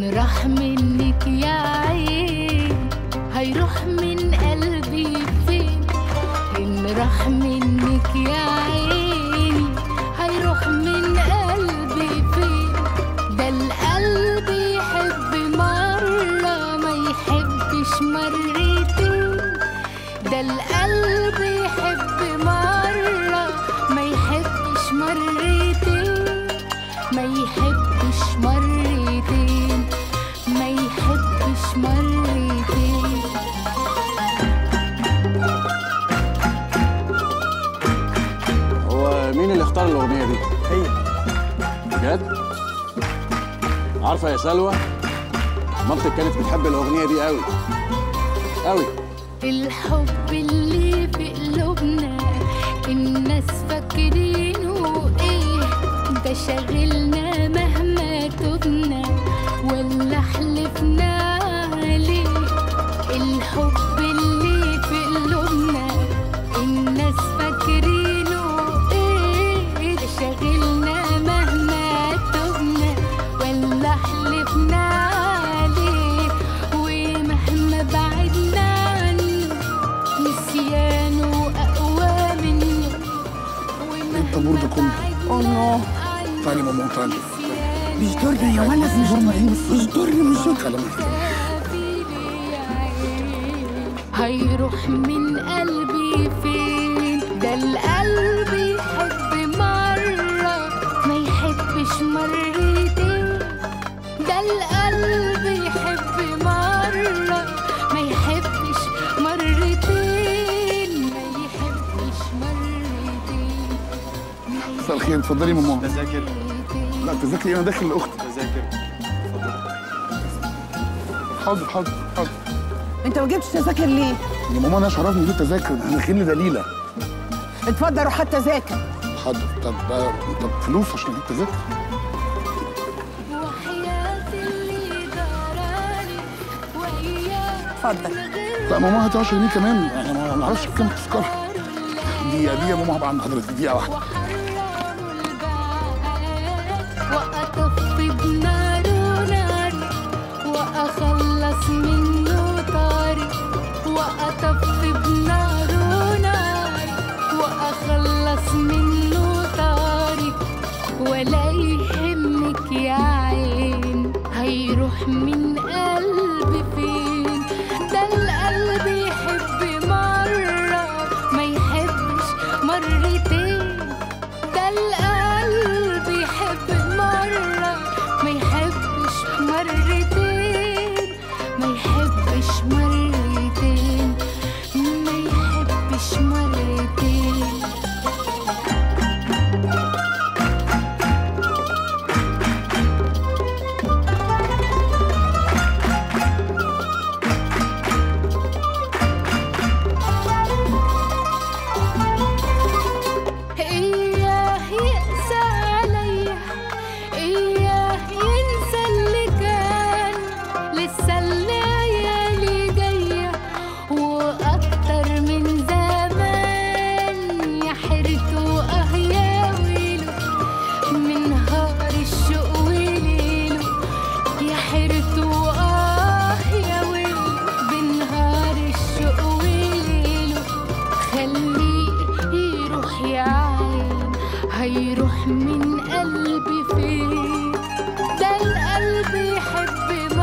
إن راح منك يا عين هيروح من قلبي فين؟ إن راح منك يا عين هيروح من قلبي فين؟ ده القلب يحب مرة ما يحبش مرتين، ده القلب يحب مرة ما يحبش مرتين، ما يحبش مرتين، ما يحبش مرتين. هو مين اللي اختار الأغنية دي؟ هي. بجد؟ عارفة يا سلوى، مامتك كانت بتحب الأغنية دي قوي قوي. الحب اللي في قلوبنا الناس فاكرينه ايه؟ ده شاغلنا مهما تبنا ولا حلفنا عليه. الحب اللي في قلوبنا الناس فاكرينه ايه؟ ده شاغلنا مهما تبنا ولا حلفنا عليه. ومهما بعدنا عنه نسيانه اقوى منه. انت برضه كله. الله. تعالي ماما تعالي. مش دورنا يا ولد، مش دورنا. مش ضرني مش ضرني. هيروح من قلبي فين؟ ده القلب يحب مرة ما يحبش مرتين، ده القلب يحب مرة ما يحبش مرتين، ما يحبش مرتين. مساء الخير، اتفضلي ماما. تذاكر. لا تذاكري، انا داخل لاختي. تذاكر. حاضر حاضر حاضر. انت ما جبتش تذاكر ليه؟ يا ماما انا شرفني في التذاكر، احنا داخلين لدليله. اتفضل روح هات تذاكر. حاضر. طب فلوس عشان اجيب تذاكر. اتفضل. لا ماما هاتي 10 جنيه كمان، انا ما اعرفش بكام التذكره. دقيقه يا ماما، هبقى عند حضرتك دقيقه واحده. وأطفي بناره ناري وأخلص منه طاري، وأطفي بناره ناري وأخلص منه طاري. ولا يهمك يا عين هيروح من قلبي فين؟ ده القلب يحب مرة ما يحبش مرتين، ده القلب يحب مرة ما يحبش مرتين، ما يحبش مرتين، ما يحبش مرتين. إياه يقسى عليا، إياه ينسى اللي كان، لسه الليالي جاية وأكتر من زمان. يا حيرته يا ويله من نهار الشوق وليله، يا حيرته يا ويله بنهار الشوق وليله. خليه يروح يا عين هيروح من قلبي فين؟ ده القلب يحب